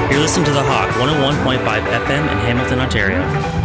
You're listening to The Hawk, 101.5 FM in Hamilton, Ontario.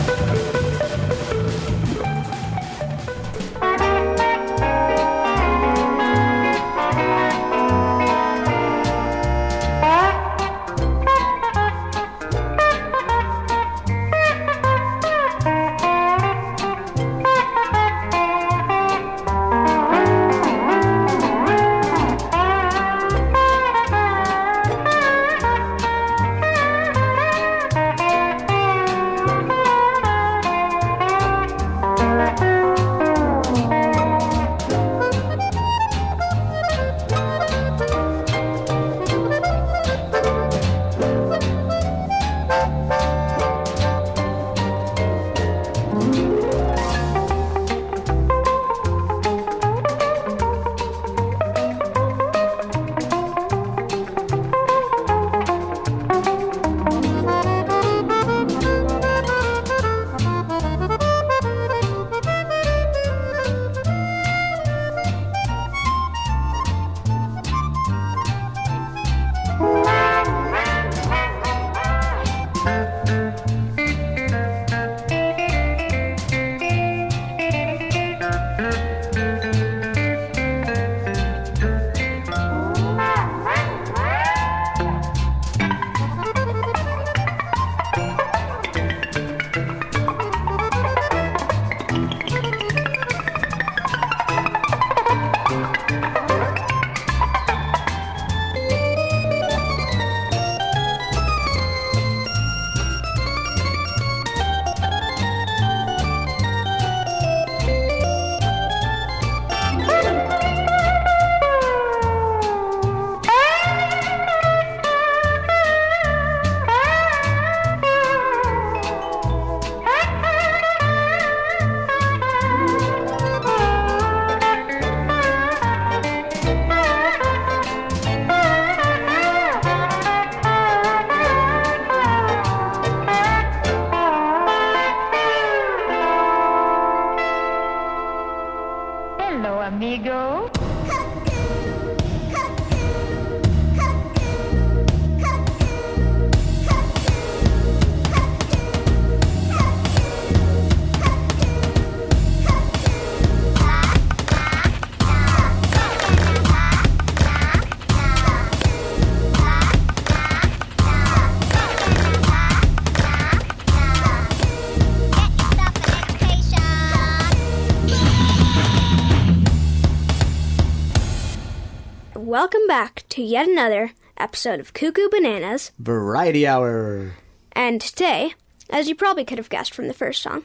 Welcome back to yet another episode of Cuckoo Bananas Variety Hour. And today, as you probably could have guessed from the first song,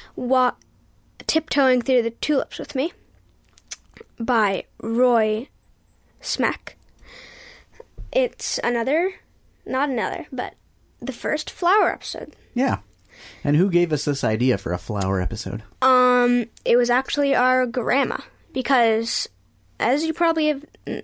Tiptoeing Through the Tulips with Me by Roy Smack. It's but the first flower episode. Yeah. And who gave us this idea for a flower episode? It was actually our grandma, because as you probably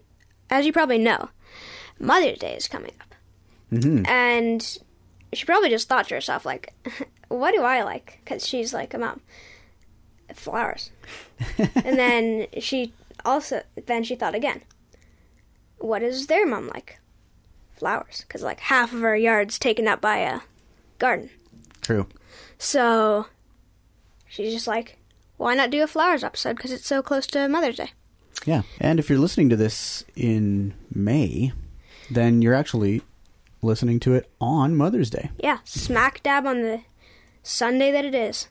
know, Mother's Day is coming up. Mm-hmm. And she probably just thought to herself, like, what do I like? Because she's like a mom. Flowers. And then she thought again, what is their mom like? Flowers. Because like half of our yard's taken up by a garden. True. So she's just like, why not do a flowers episode? Because it's so close to Mother's Day. Yeah, and if you're listening to this in May, then you're actually listening to it on Mother's Day. Yeah, smack dab on the Sunday that it is.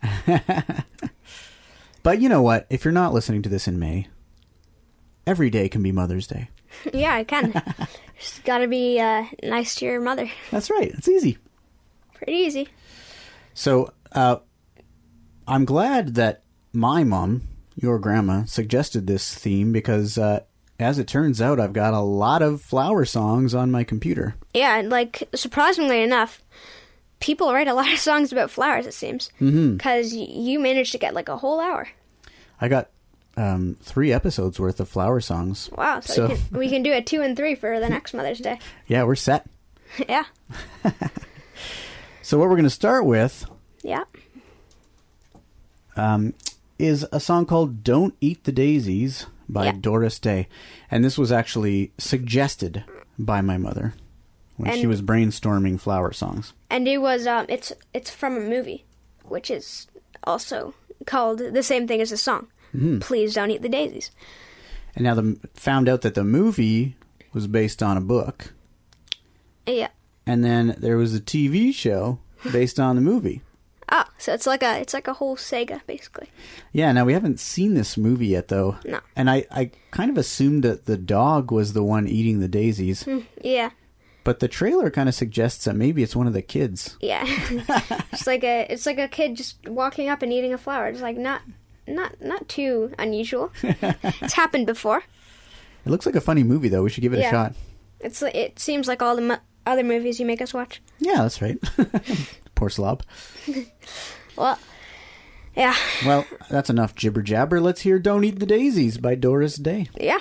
But you know what? If you're not listening to this in May, every day can be Mother's Day. Yeah, it can. Just gotta be nice to your mother. That's right. It's easy. Pretty easy. So, I'm glad that my mom, your grandma, suggested this theme because, as it turns out, I've got a lot of flower songs on my computer. Yeah, and like, surprisingly enough, people write a lot of songs about flowers, it seems. Because you managed to get like a whole hour. I got 3 episodes worth of flower songs. Wow, so we can do a 2 and 3 for the next Mother's Day. Yeah, we're set. Yeah. So what we're going to start with... Yeah. Is a song called Don't Eat the Daisies by Doris Day. And this was actually suggested by my mother. when she was brainstorming flower songs. And it was it's from a movie, which is also called the same thing as the song. Please Don't Eat the Daisies. And now found out that the movie was based on a book. Yeah. And then there was a TV show based on the movie. Oh, so it's like a whole saga, basically. Yeah, now we haven't seen this movie yet, though. No. And I kind of assumed that the dog was the one eating the daisies. Yeah. But the trailer kind of suggests that maybe it's one of the kids. Yeah. It's like a kid just walking up and eating a flower. It's like not too unusual. It's happened before. It looks like a funny movie, though. We should give it a shot. It seems like all the other movies you make us watch. Yeah, that's right. Poor slob. Well, yeah. Well, that's enough jibber jabber. Let's hear "Don't Eat the Daisies" by Doris Day. Yeah.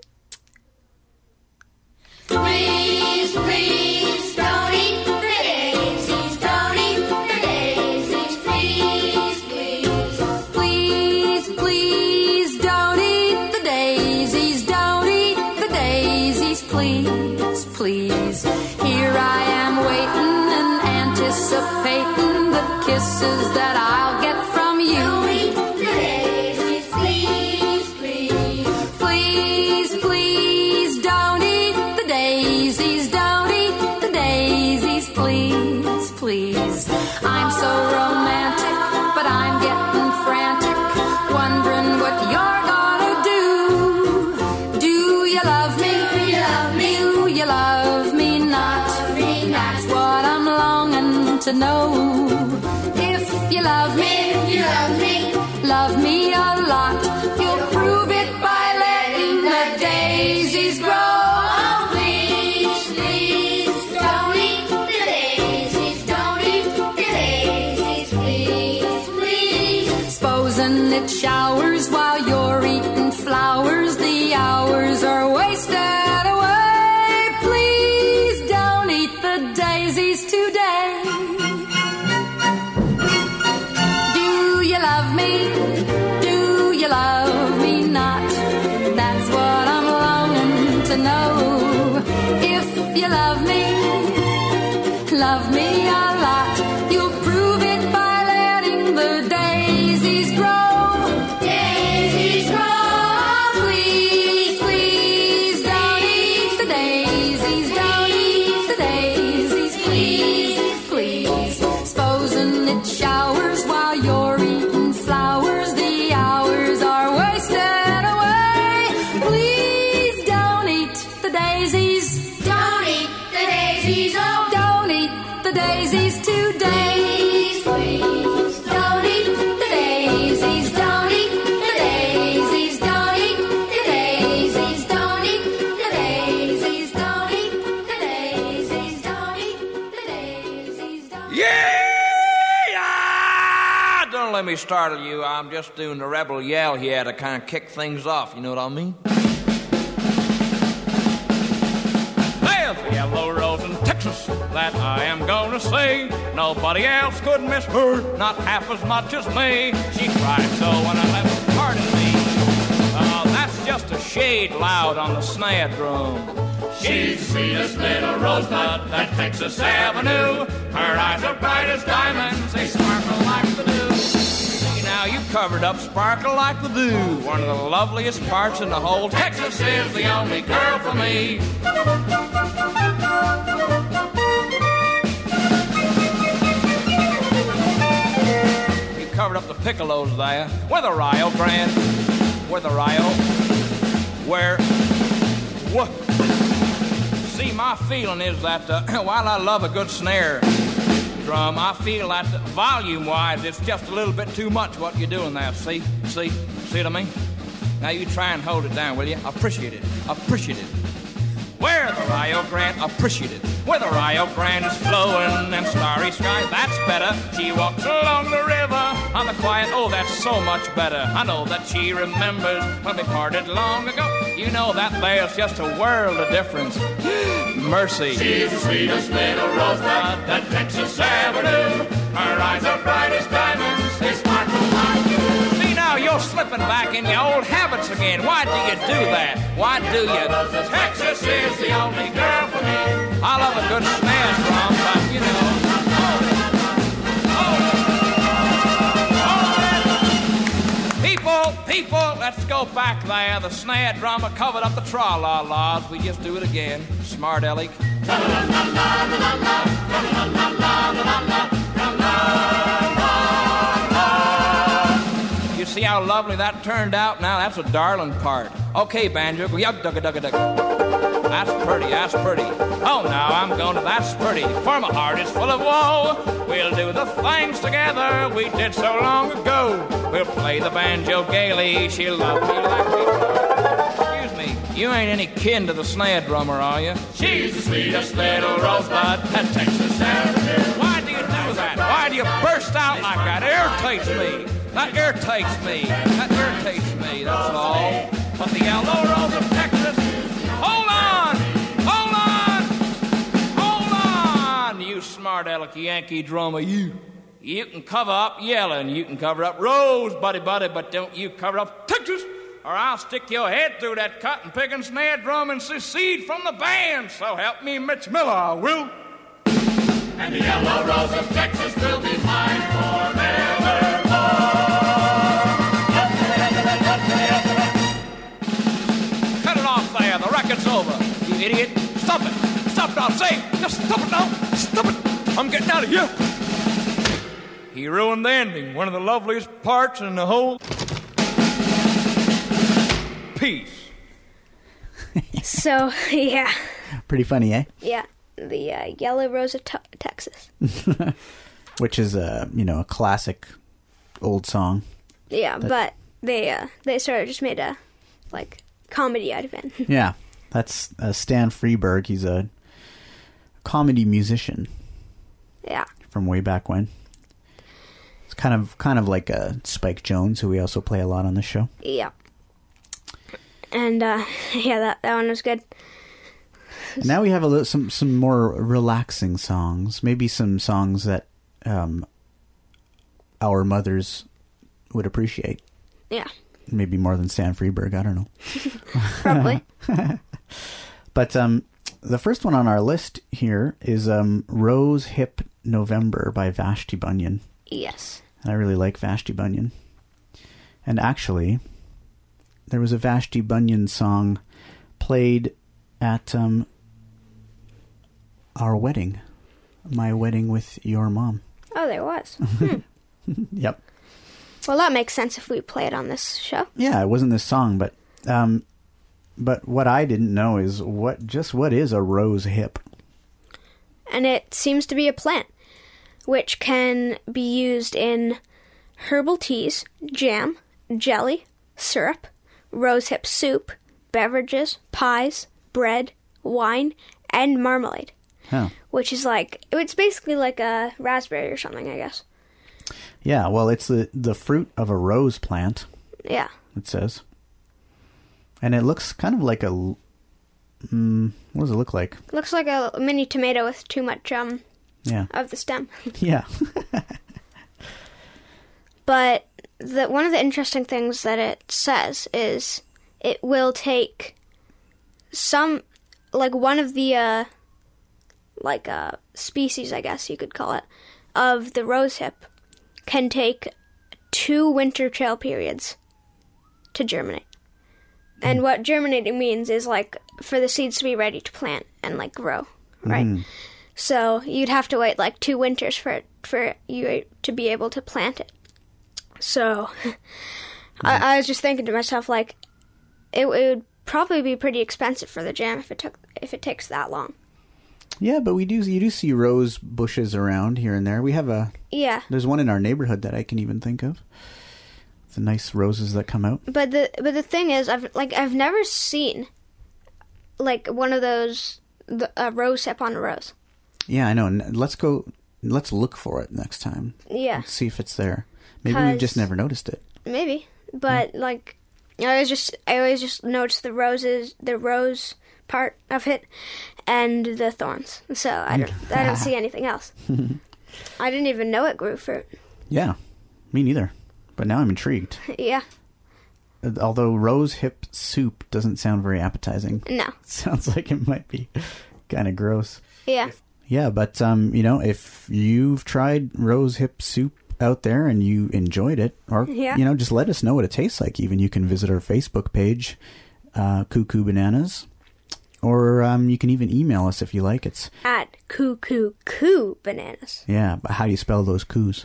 Please, please, don't eat the daisies. Don't eat the daisies. Please, please. Please, please, don't eat the daisies. Don't eat the daisies. Please, please. Here I am waiting and anticipating the kisses that I'll get from you. Don't eat the daisies. Please, please. Please, please, don't eat the daisies. Don't eat the daisies. Please, please. I'm so romantic, but I'm getting frantic, wondering what you're gonna do. Do you love me? Do you love me? Do you love me not? That's what I'm longing to know. If you love me, love me a lot, you'll prove it by letting the daisies grow. Oh, please, please, don't eat the daisies. Don't eat the daisies. Please, please. Supposing it showers while you're eating flowers, the hours are wasted away. Please don't eat the daisies today. Do you love me? Do you love me not? That's what I'm longing to know. If you love me a lot, you'll prove it by letting the daisies grow. Daisies grow. Please, please, don't eat the daisies. Don't eat the daisies. Please, please. Supposing it showers while you're eating flowers, the hours are wasted away. Please don't eat the daisies. Don't eat the daisies. Oh, Don't eat the daisies today. please, please. Don't eat the daisies. Don't eat the daisies. Don't eat the daisies. Don't eat the daisies. Don't eat the daisies. Don't eat the daisies. Don't Yeah! Don't let me startle you. I'm just doing the rebel yell here to kind of kick things off. You know what I mean? There's a yellow rose in Texas that I am gonna say. Nobody else could miss her, not half as much as me. She cried so when I left her, pardon me. That's just a shade loud on the snare drum. She's the sweetest little rosebud that Texas Avenue. Her eyes are bright as diamonds, they sparkle like the dew. See, now you covered up sparkle like the dew. One of the loveliest parts in the whole Texas is the only girl for me. You covered up the piccolos there. Where the Rio Grande? Where the Rio? Where? What? See, my feeling is that while I love a good snare drum, I feel that volume-wise, it's just a little bit too much what you're doing there. See what I mean? Now you try and hold it down, will you? Appreciate it. Where the Rio Grande, appreciate it. Where the Rio Grande is flowing and starry sky, that's better. She walks along the river on the quiet, oh, that's so much better. I know that she remembers when we parted long ago. You know that there's just a world of difference. Mercy. She's the sweetest little rosebud that Texas Avenue. Her eyes are bright as diamonds, they sparkle like you. See now, you're slipping slipping back in your old habits again. Why do you do that? Why do you? Texas is the only girl for me. I love a good snare drum, but you know. People, let's go back there. The snare drummer covered up the tra-la-las. We just do it again. Smart aleck. You see how lovely that turned out? Now that's a darling part. Okay, banjo. That's pretty. Oh, now I'm going to that's pretty. For my heart is full of woe. We'll do the things together we did so long ago. We'll play the banjo gaily. She'll love me like me. Excuse me, you ain't any kin to the snare drummer, are you? She's the sweetest little rosebud that Texas ever knew. Why do you do that? Why do you burst out like that? It irritates me. That irritates me. That's all. But the yellow rose of Texas. Hold on, you smart aleck Yankee drummer, you. You can cover up yelling, you can cover up Rose, buddy, but don't you cover up Texas, or I'll stick your head through that cotton picking snare drum and secede from the band. So help me, Mitch Miller, I will. And the yellow rose of Texas will be mine forevermore. Cut it off there, the record's over, you idiot. Stop it. Stop it, I'll say. Just stop it now. Stop it. I'm getting out of here. He ruined the ending, one of the loveliest parts in the whole piece. So, yeah. Pretty funny, eh? Yeah. The Yellow Rose of Texas. Which is a classic old song. Yeah, but they sort of just made a comedy out of it. Yeah, that's Stan Freberg. He's a comedy musician. Yeah. From way back when. It's kind of like Spike Jones, who we also play a lot on the show. Yeah. And that one was good. And now we have some more relaxing songs. Maybe some songs that our mothers would appreciate. Yeah. Maybe more than Stan Freberg. I don't know. Probably. But the first one on our list here is Rose Hip November by Vashti Bunyan. Yes. I really like Vashti Bunyan. And actually, there was a Vashti Bunyan song played at our wedding. My wedding with your mom. Oh, there was. Yep. Well, that makes sense if we play it on this show. Yeah, it wasn't this song, but what I didn't know is what is a rose hip? And it seems to be a plant, which can be used in herbal teas, jam, jelly, syrup, rosehip soup, beverages, pies, bread, wine, and marmalade. Huh. Which is it's basically like a raspberry or something, I guess. Yeah, well, it's the fruit of a rose plant. Yeah. It says. And it looks kind of like a... what does it look like? It looks like a mini tomato with too much of the stem. Yeah. But one of the interesting things that it says is it will take some, one of the, species, I guess you could call it, of the rosehip can take 2 winter chill periods to germinate. And what germinating means is, for the seeds to be ready to plant and, grow, right? Mm. So you'd have to wait, 2 winters for you to be able to plant it. So I was just thinking to myself, it would probably be pretty expensive for the jam if it takes that long. Yeah, but you do see rose bushes around here and there. We have there's one in our neighborhood that I can even think of. The nice roses that come out. But the thing is, I've never seen one of those rose hip on a rose. Yeah, I know. Let's look for it next time. Yeah. Let's see if it's there. Maybe we've just never noticed it. Maybe, but I always just notice the rose part of it, and the thorns. So I don't see anything else. I didn't even know it grew fruit. Yeah, me neither. But now I'm intrigued. Yeah. although rose hip soup doesn't sound very appetizing. No. Sounds like it might be kind of gross. Yeah. Yeah, but if you've tried rose hip soup out there and you enjoyed it, or just let us know what it tastes like. Even you can visit our Facebook page, Cuckoo Bananas, or you can even email us if you like. It's at Coo Bananas. Yeah, but how do you spell those coos?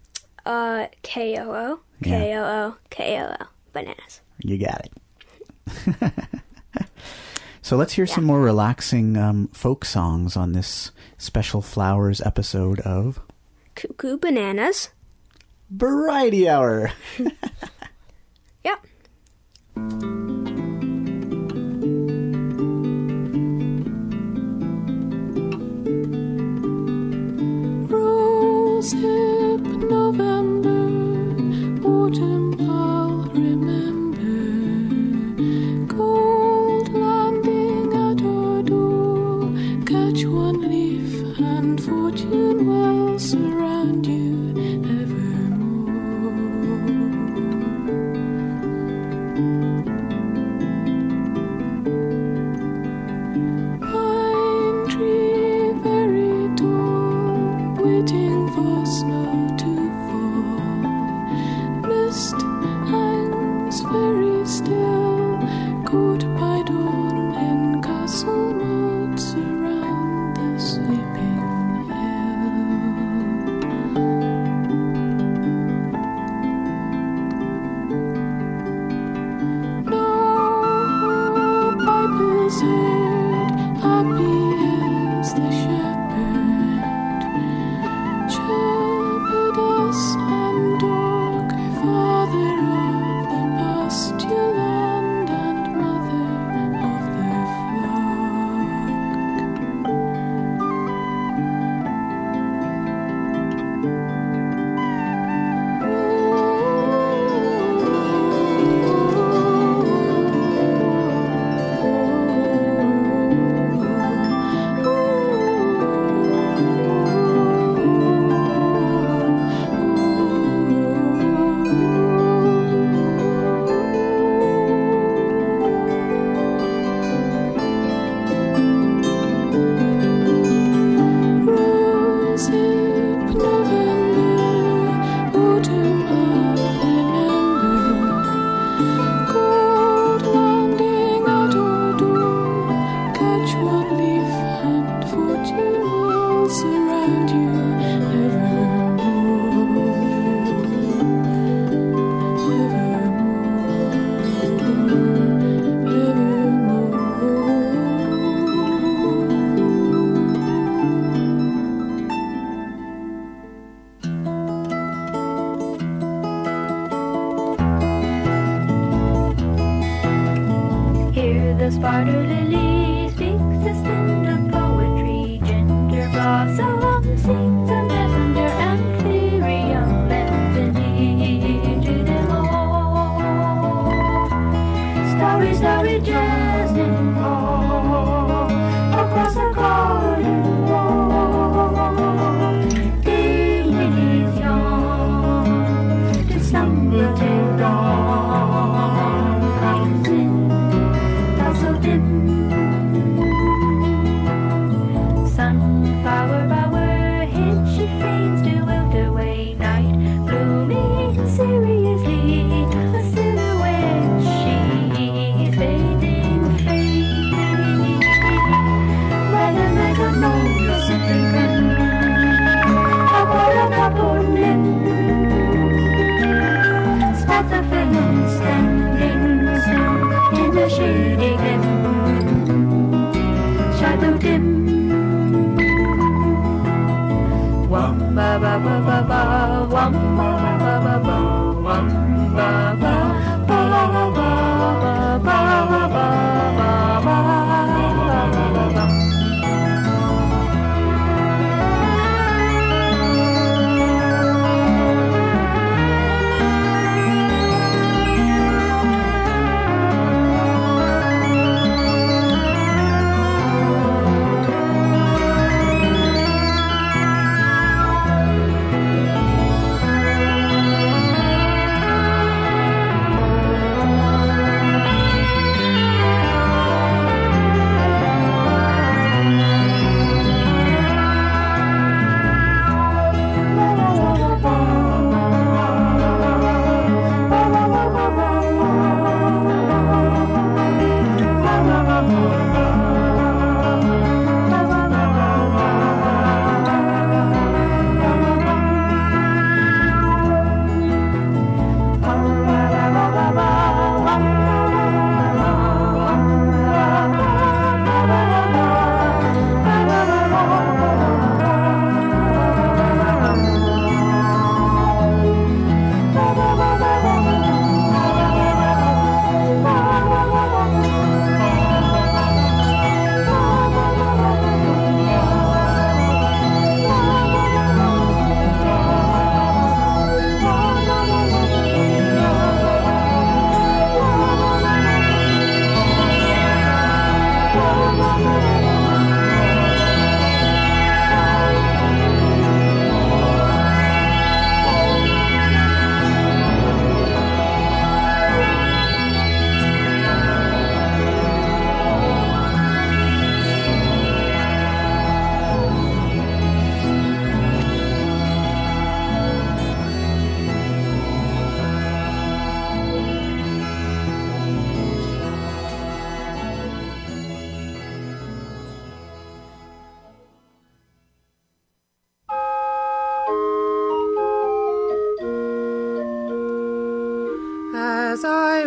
KOO Bananas. You got it. So let's hear some more relaxing folk songs on this special Flowers episode of Cuckoo Bananas Variety Hour. Yep. Rose hip November, autumn I'll remember. Gold landing at our door, catch one leaf and fortune will surround you evermore. Pine tree very tall, waiting for snow to fall. Mist hangs very still, caught by dawn in castle moats around the sleeping hill. Now pipe is heard, happy as the shepherd. Shepherdess and dog, father of the pasture land and mother of the Rose hip November, autumn I'll remember. Gold landing at our door, catch one leaf and fortune will surround you evermore. Hear the spider lily speaks a stint of poetry. Ginger blossom sings a messenger, and Ethereum lends an ear to them all. Starry, starry jasmine fall across the garden wall. Day lilies yawn to slumber till dawn comes in. So dim, sunflower bower hid, she feigns to wilt away. Night blooming seriously, a silhouette she is fading, fading. Like a magnolia sipping upon a cupboard lip. Spots of feminine standing still in the shady glen. Shadow dim. Wum ba ba ba ba ba, wum ba ba ba ba, wum ba ba ba ba ba ba ba ba ba.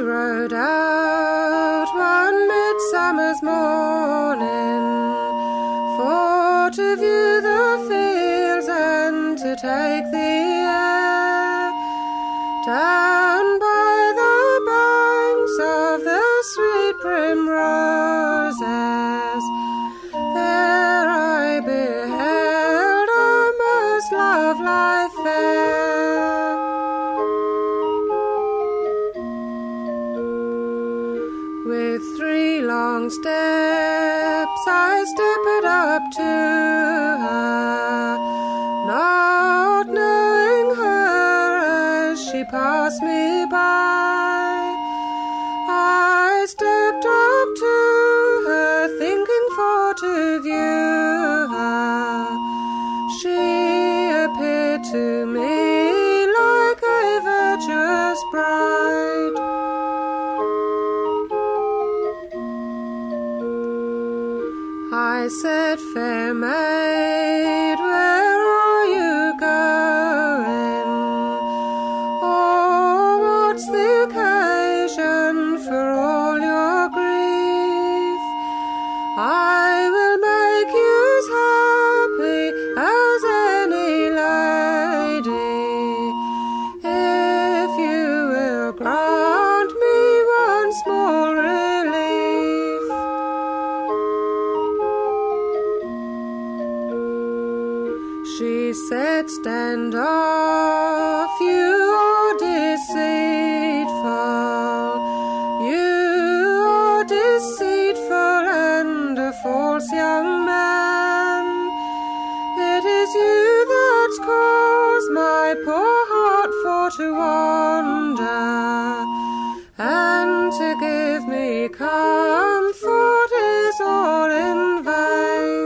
rode out one midsummer's morning for to view the fields and to take the air down by the banks of the sweet primroses. There I beheld a most lovely fair. With 3 long steps I stepped up to her, not knowing her as she passed me by. I stepped up to her, thinking for to view her. She appeared to me like a virtuous bride. I said, fair maid, where are you going? Oh, what's the occasion for all your grief? I will make you as happy as any lady, if you will grant me one small relief. She said, stand off, you are deceitful. You are deceitful and a false young man. It is you that's caused my poor heart for to wander, and to give me comfort is all in vain.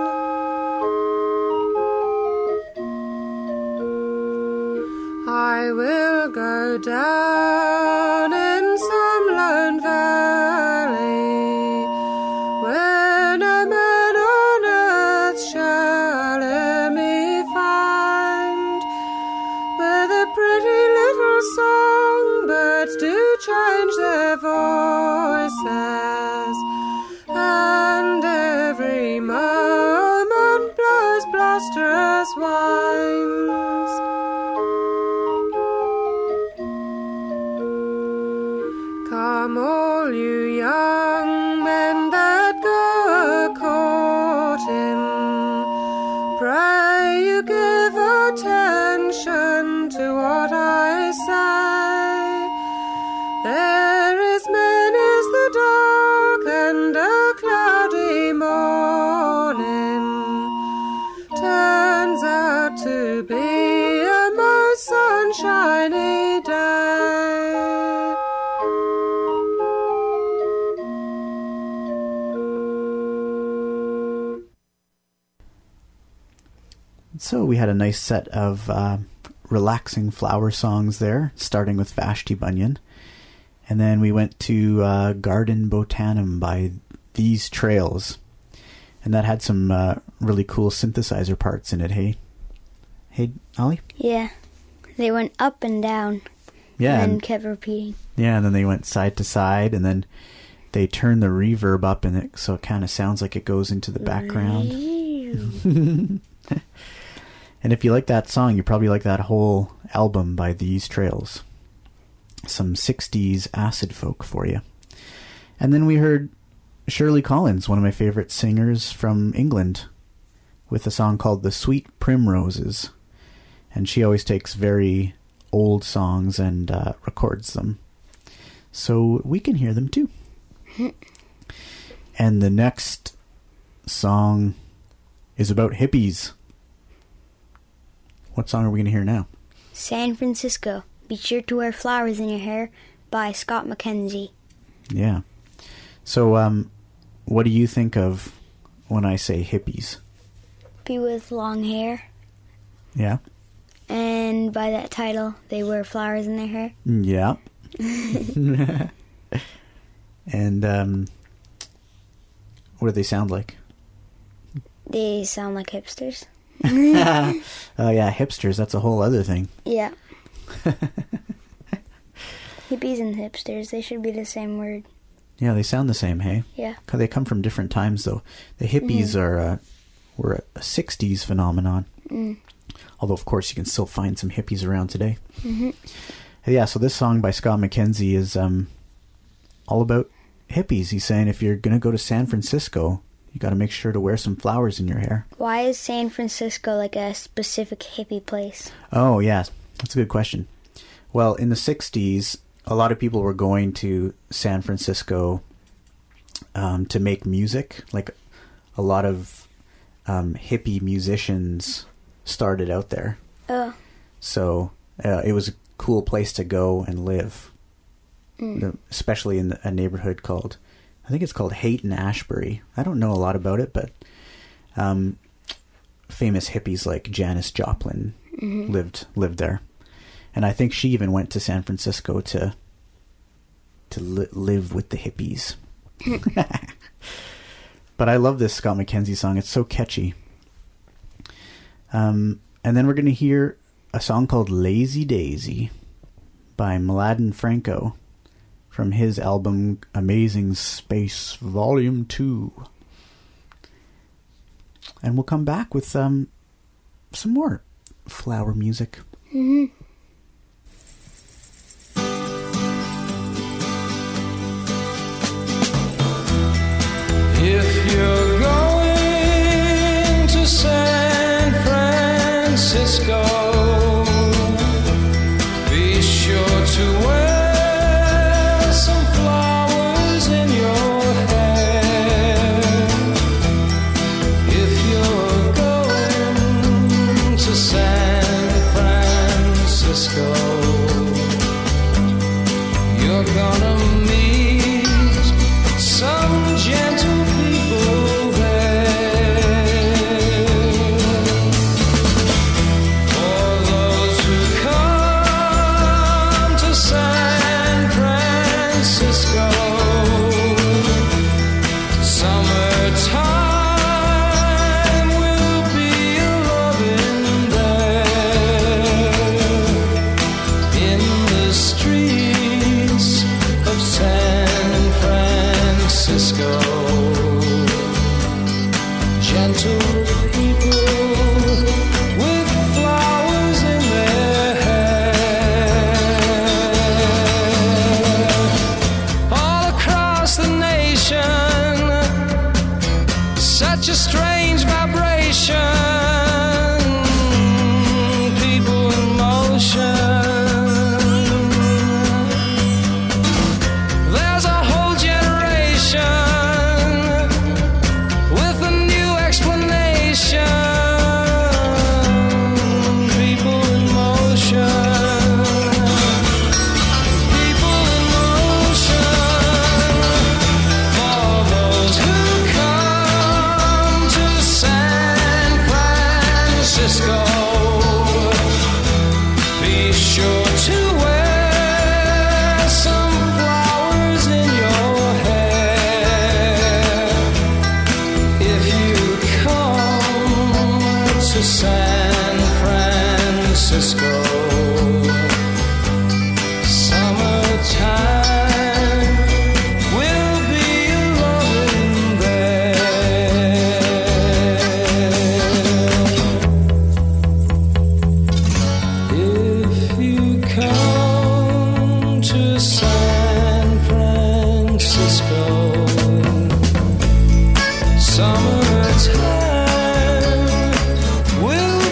I will go down in some lone valley, where no man on earth shall e'er me find, where the pretty little songbirds do change their voices, and every moment blows blusterous winds. Come all you young men that go a-courting, pray you give attention to what I say. There is many's the dark and a cloudy morning turns out to be a most sunshiny day. So we had a nice set of relaxing flower songs there, starting with Vashti Bunyan. And then we went to Garden Botanum by These Trails. And that had some really cool synthesizer parts in it, hey? Hey, Ollie? Yeah. They went up and down. Yeah. And then kept repeating. Yeah, and then they went side to side, and then they turned the reverb up, and it so it kind of sounds like it goes into the background. And if you like that song, you probably like that whole album by These Trails. Some 60s acid folk for you. And then we heard Shirley Collins, one of my favorite singers from England, with a song called The Sweet Primroses. And she always takes very old songs and records them. So we can hear them too. And the next song is about hippies. What song are we going to hear now? San Francisco. Be sure to wear flowers in your hair by Scott McKenzie. Yeah. So, what do you think of when I say hippies? People with long hair. Yeah. And by that title, they wear flowers in their hair. Yeah. And, what do they sound like? They sound like hipsters. Oh, yeah, hipsters. That's a whole other thing. Yeah. Hippies and hipsters, they should be the same word. Yeah, they sound the same, hey? Yeah. They come from different times, though. The hippies were a 60s phenomenon. Although, of course, you can still find some hippies around today. Yeah, so this song by Scott McKenzie is all about hippies. He's saying if you're going to go to San Francisco, you got to make sure to wear some flowers in your hair. Why is San Francisco like a specific hippie place? Oh, yeah. That's a good question. Well, in the 60s, a lot of people were going to San Francisco to make music. Like, a lot of hippie musicians started out there. Oh. So it was a cool place to go and live, especially in a neighborhood called, I think it's called Haight-Ashbury. I don't know a lot about it, but famous hippies like Janis Joplin lived there. And I think she even went to San Francisco to live with the hippies. But I love this Scott McKenzie song. It's so catchy. And then we're going to hear a song called Lazy Daisy by Mladen Franco from his album Amazing Space Volume 2. And we'll come back with some more flower music. If you're going to San Francisco, be sure to wear some flowers in your hair. If you're going to San Francisco, you're gonna meet some gentle people there. For those who come to San Francisco, summertime will be a loving there. In the streets of San Francisco, gentle people with flowers in their hair. All across the nation, such a strange vibration, people in motion. There's a whole generation with a new explanation. People in motion. People in motion. For those who come to San Francisco, be sure to wear some flowers in your hair. If you come to San Francisco, summertime will be a loving there. If you come to San Francisco, summertime will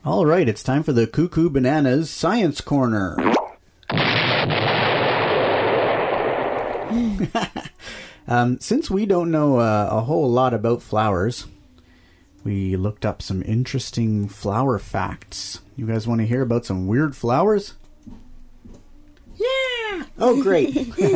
All right, it's time for the Cuckoo Bananas Science Corner. Since we don't know a whole lot about flowers, we looked up some interesting flower facts. You guys want to hear about some weird flowers? Yeah! Oh, great.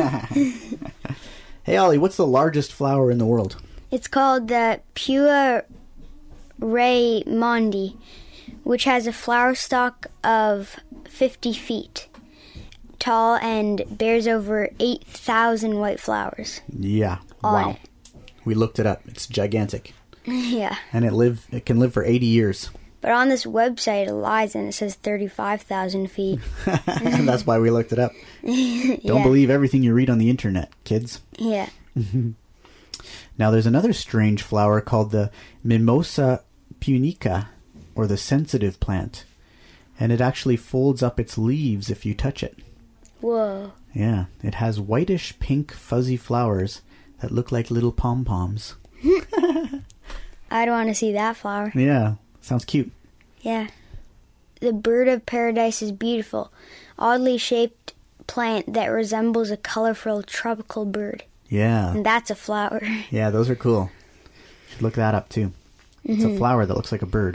Hey, Ollie, what's the largest flower in the world? It's called the Pua Raimondi, which has a flower stalk of 50 feet tall and bears over 8,000 white flowers. Yeah. On Wow. it. We looked it up. It's gigantic. Yeah. And it can live for 80 years. But on this website, it lies and it says 35,000 feet. That's why we looked it up. Don't believe everything you read on the internet, kids. Yeah. Now, there's another strange flower called the Mimosa punica, or the sensitive plant. And it actually folds up its leaves if you touch it. Whoa. Yeah, it has whitish pink fuzzy flowers that look like little pom-poms. I'd want to see that flower. Yeah, sounds cute. Yeah. The bird of paradise is beautiful. Oddly shaped plant that resembles a colorful tropical bird. Yeah. And that's a flower. Yeah, those are cool. Should look that up too. It's a flower that looks like a bird.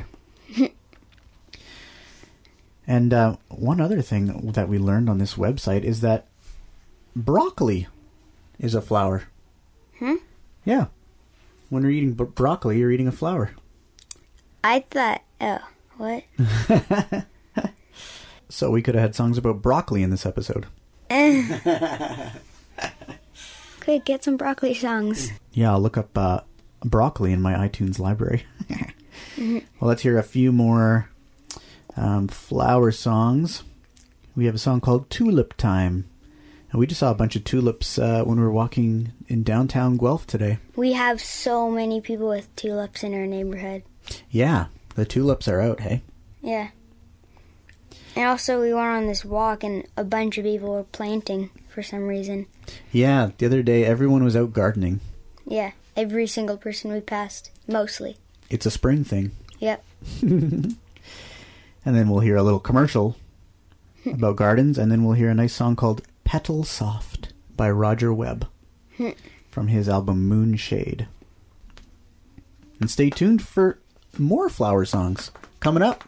And one other thing that we learned on this website is that broccoli is a flower. Yeah. When you're eating broccoli, you're eating a flower. I thought, oh, what? So we could have had songs about broccoli in this episode. Quick, get some broccoli songs. Yeah, I'll look up broccoli in my iTunes library. Well, let's hear a few more flower songs. We have a song called Tulip Time. And we just saw a bunch of tulips when we were walking in downtown Guelph today. We have so many people with tulips in our neighborhood. Yeah, the tulips are out, hey? Yeah. And also we went on this walk and a bunch of people were planting for some reason. Yeah, the other day everyone was out gardening. Yeah, every single person we passed, mostly. It's a spring thing. Yep. And then we'll hear a little commercial about gardens, and then we'll hear a nice song called Petal Soft by Roger Webb from his album Moonshade. And stay tuned for more flower songs coming up.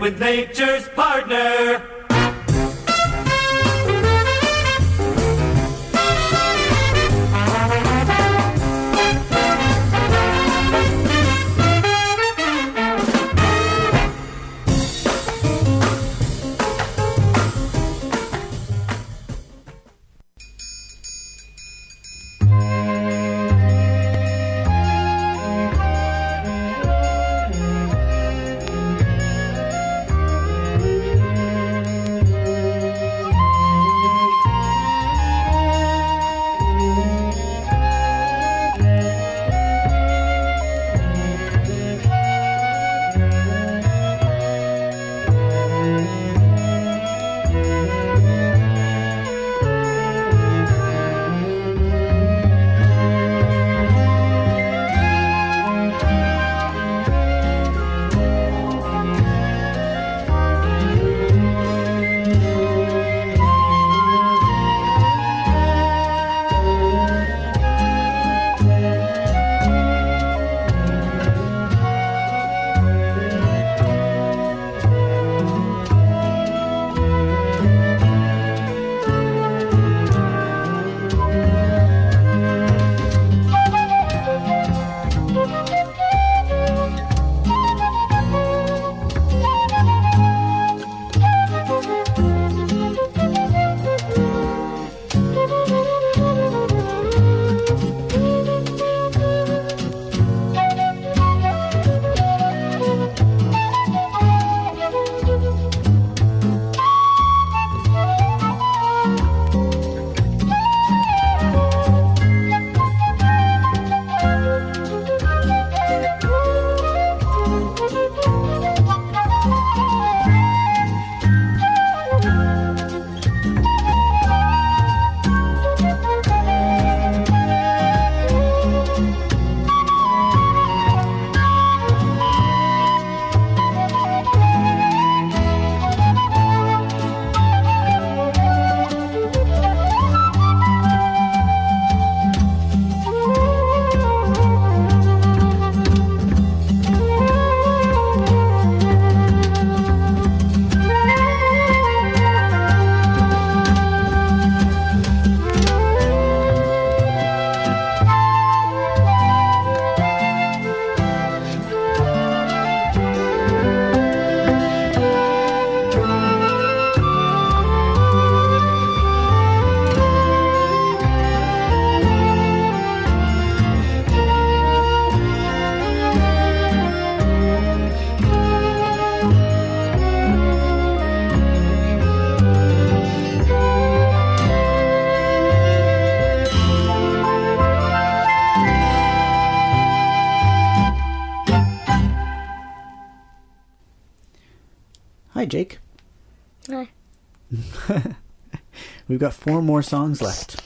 with nature's partner. Hi, Jake. Hi. We've got 4 more songs left.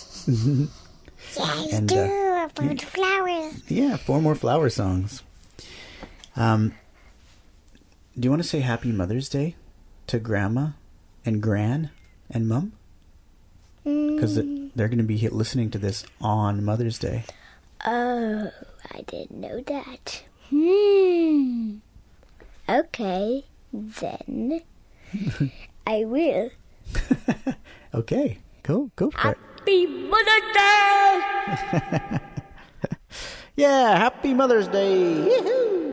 Yes, And, about flowers. Yeah, 4 more flower songs. Do you want to say Happy Mother's Day to Grandma and Gran and Mum? Because they're going to be listening to this on Mother's Day. Oh, I didn't know that. Okay, then I will. Okay, go for it. Happy Mother's Day! Yeah, Happy Mother's Day! Yee-hoo!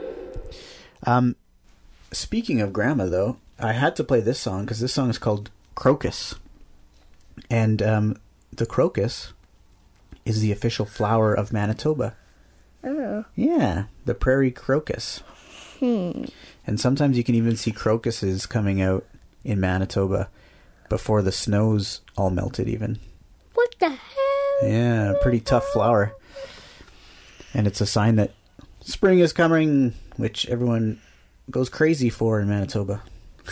Speaking of Grandma, though, I had to play this song because this song is called Crocus. And the crocus is the official flower of Manitoba. Oh. Yeah, the prairie crocus. And sometimes you can even see crocuses coming out in Manitoba before the snow's all melted even. What the hell? Yeah, pretty tough flower. And it's a sign that spring is coming, which everyone goes crazy for in Manitoba.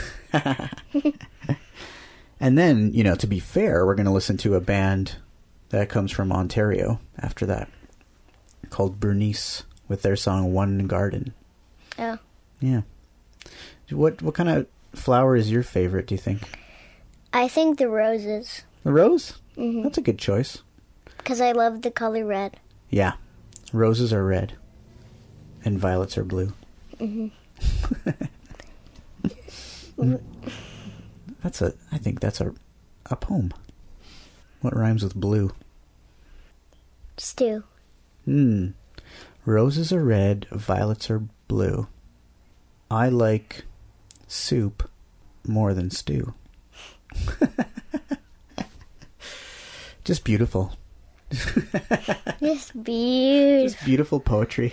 And then, you know, to be fair, we're going to listen to a band that comes from Ontario after that, called Bernice, with their song One Garden. Oh. Yeah. What kind of flower is your favorite, do you think? I think the roses. The rose? Mm-hmm. That's a good choice. Because I love the color red. Yeah. Roses are red. And violets are blue. Mm-hmm. I think that's a poem. What rhymes with blue? Stew. Roses are red, violets are blue. I like soup more than stew. Just beautiful. Just beautiful. Just beautiful poetry.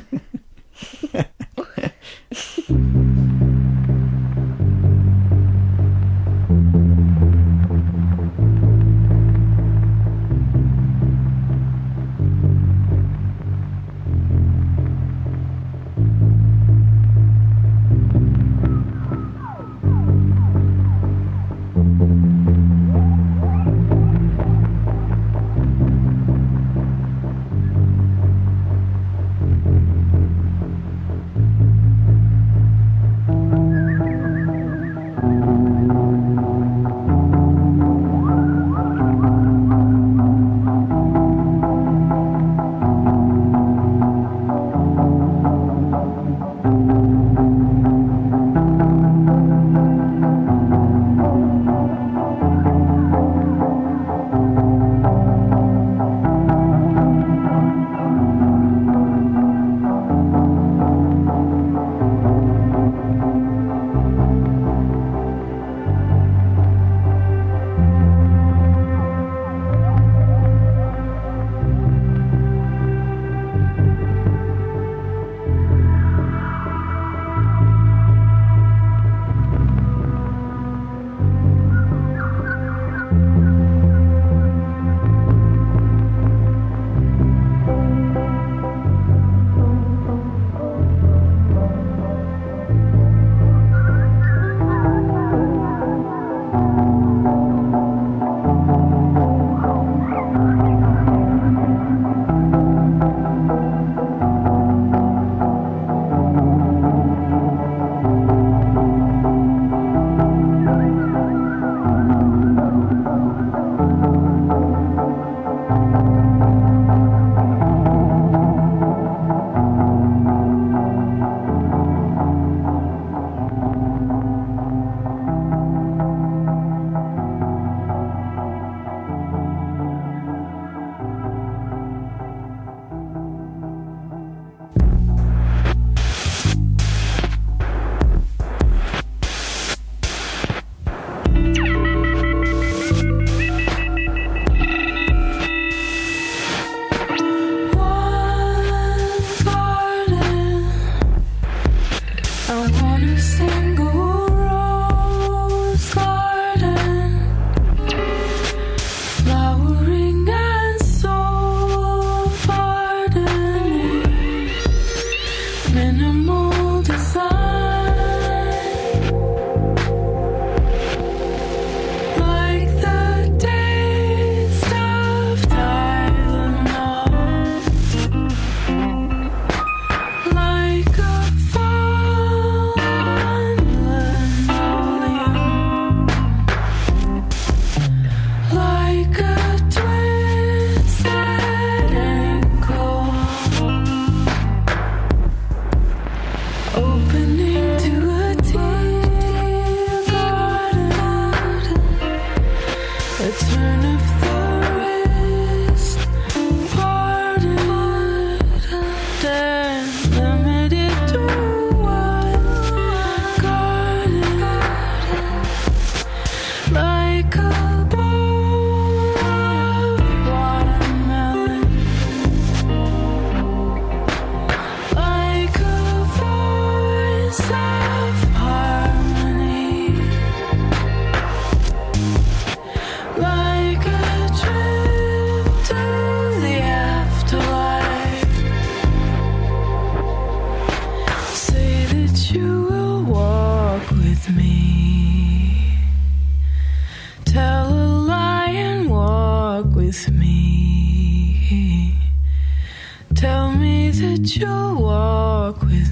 that you'll walk with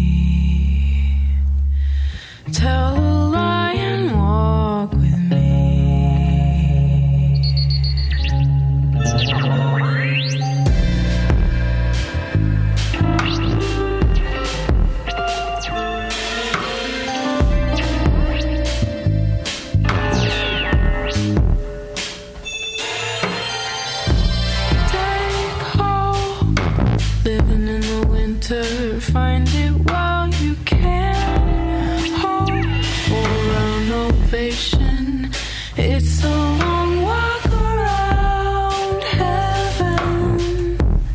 me. Tell a lie and walk with me. It's a long walk around heaven,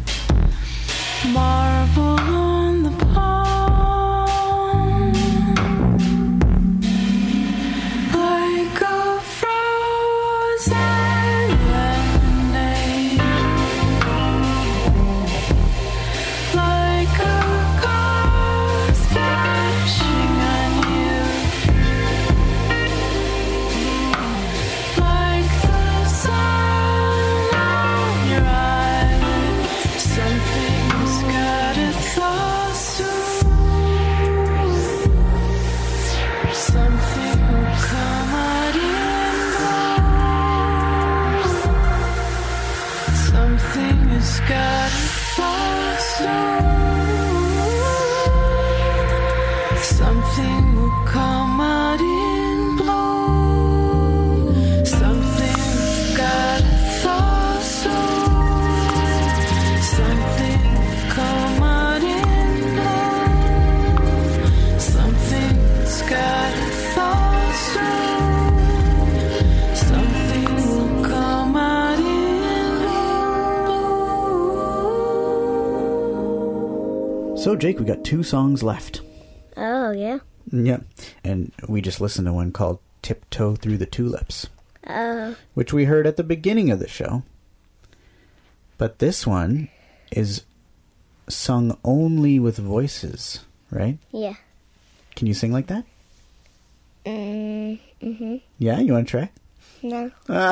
marble on the pond, like a frozen ending, like a car splashing on you. Like the sun on your eyelid, something's got a thought soon. Something will come out in blood. Something has got a thought soon. Something will come out in blood. Something's got a thought soon. Something will come out in blood. Something's got a thought soon. Something will come out in blood. So, Jake, we got 2 songs left. Oh, yeah? Yeah. And we just listened to one called Tiptoe Through the Tulips, which we heard at the beginning of the show. But this one is sung only with voices, right? Yeah. Can you sing like that? Mm-hmm. Yeah? You want to try? No.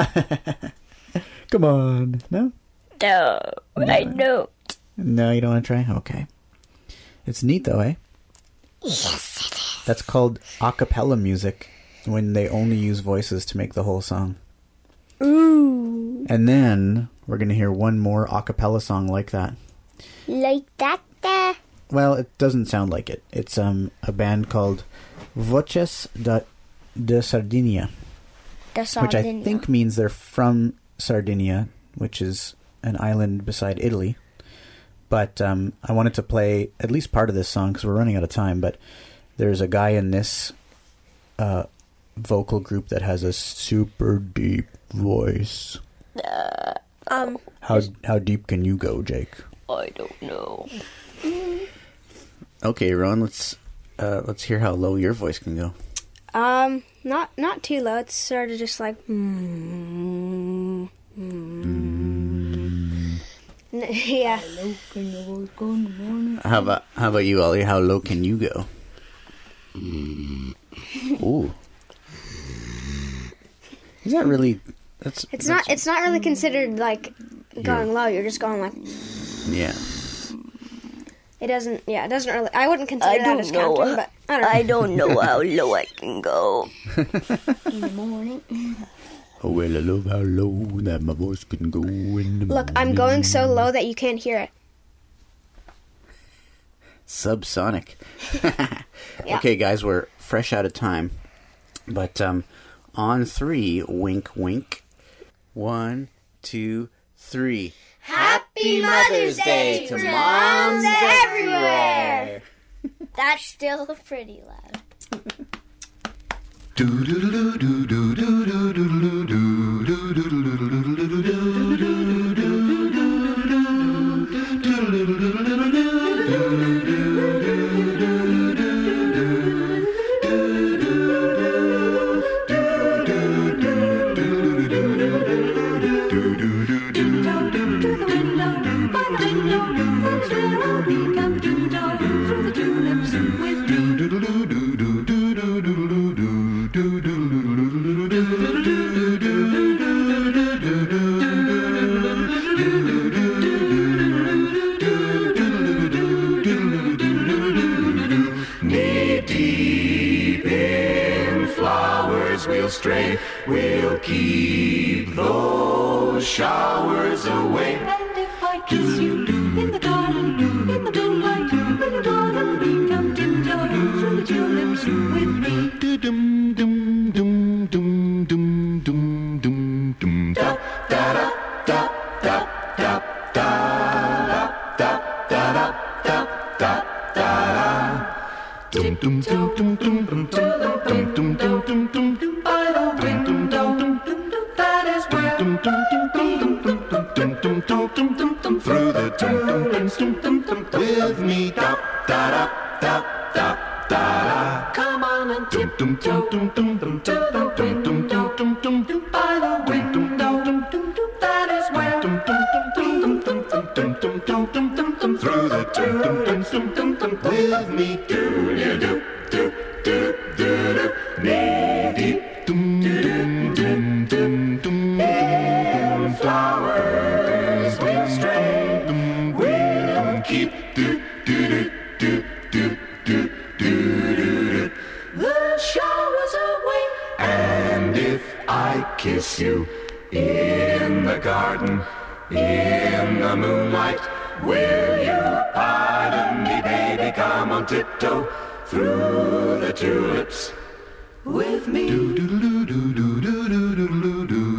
Come on. No? No, I don't. No, you don't want to try? Okay. It's neat, though, eh? Yes, it is. That's called a cappella music, when they only use voices to make the whole song. Ooh. And then we're going to hear one more a cappella song like that. Like that? Well, it doesn't sound like it. It's a band called Voces de Sardinia, which I think means they're from Sardinia, which is an island beside Italy. But I wanted to play at least part of this song because we're running out of time. But there's a guy in this vocal group that has a super deep voice. How deep can you go, Jake? I don't know. Okay, Ron, let's hear how low your voice can go. Not too low. It's sort of just like. Yeah. How about you, Ollie? How low can you go? Ooh. Is that really? It's not really considered like going low. You're just going like. Yeah. It doesn't really. I wouldn't consider that as counting, but I don't know. I don't know how low I can go. In the morning. Oh, well, I love how low that my voice can go in the morning. Look, I'm going so low that you can't hear it. Subsonic. Yeah. Okay, guys, we're fresh out of time. But on 3, wink, wink. 1, 2, 3. Happy Mother's Day to moms everywhere. That's still pretty loud. Stray, we'll keep those showers away. And if I kiss you in the garden, in the moonlight, in the garden, come tiptoe through the tulips with me. Dum dum dum dum dum dum dum dum. Da da da da da da da da da da da da. Dum dum dum dum dum dum dum dum dum dum dum. Through the with me, da da da da da da. Come on and tiptoe to the window by the window. That is where through the with me, do ya do do do do do knee deep dum dum dum dum dum. Flowers will stray, we'll keep do do do do do do do. The shower's away, and if I kiss you in the garden, in the moonlight, will you pardon me, baby? Come on tiptoe through the tulips with me. Do do do do do do do do do do.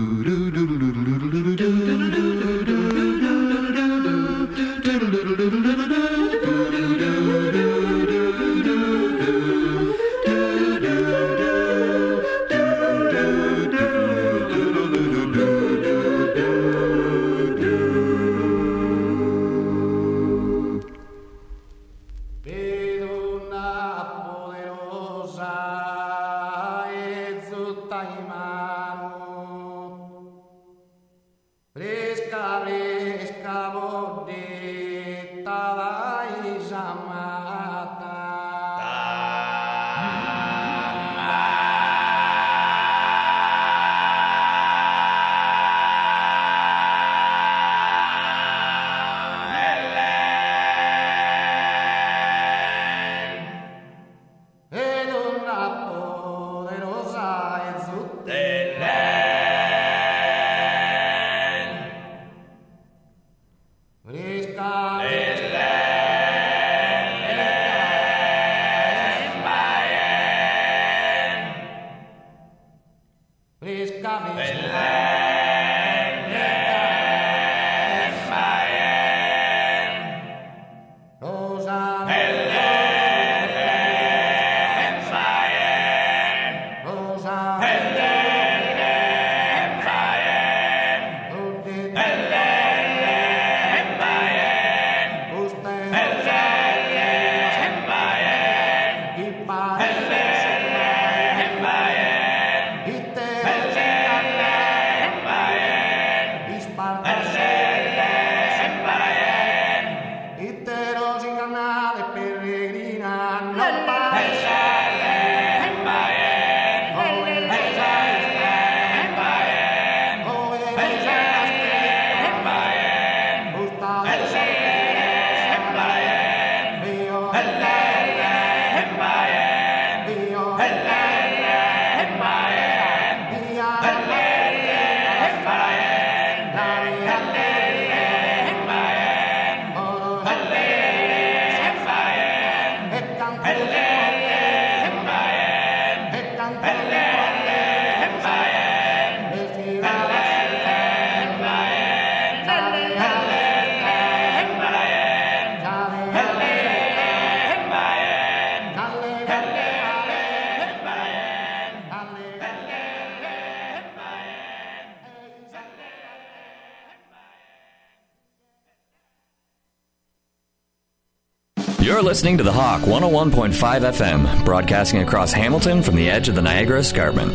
You're listening to The Hawk 101.5 FM, broadcasting across Hamilton from the edge of the Niagara Escarpment.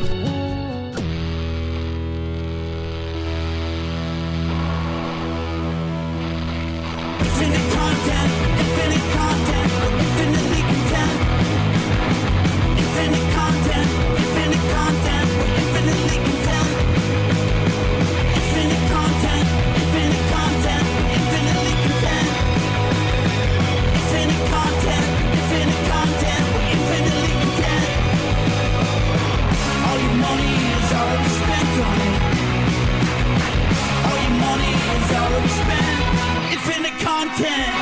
Content.